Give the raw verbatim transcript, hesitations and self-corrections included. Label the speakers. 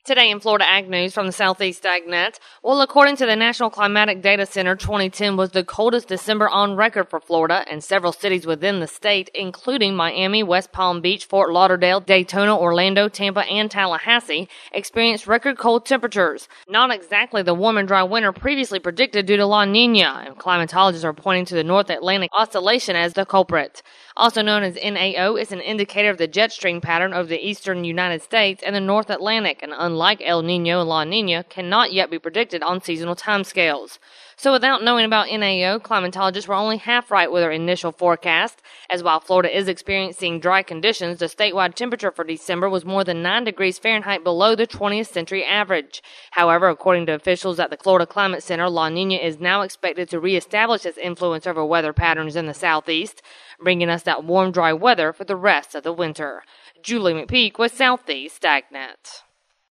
Speaker 1: Today in Florida Ag News from the Southeast AgNet. Well, according to the National Climatic Data Center, twenty ten was the coldest December on record for Florida, and several cities within the state, including Miami, West Palm Beach, Fort Lauderdale, Daytona, Orlando, Tampa, and Tallahassee, experienced record cold temperatures. Not exactly the warm and dry winter previously predicted due to La Nina, and climatologists are pointing to the North Atlantic Oscillation as the culprit. Also known as N A O, it's an indicator of the jet stream pattern over the eastern United States and the North Atlantic, and unlike El Nino and La Nina, cannot yet be predicted on seasonal timescales. So without knowing about N A O, climatologists were only half right with their initial forecast, as while Florida is experiencing dry conditions, the statewide temperature for December was more than nine degrees Fahrenheit below the twentieth century average. However, according to officials at the Florida Climate Center, La Nina is now expected to reestablish its influence over weather patterns in the southeast, bringing us that warm, dry weather for the rest of the winter. Julie McPeak with Southeast AgNet.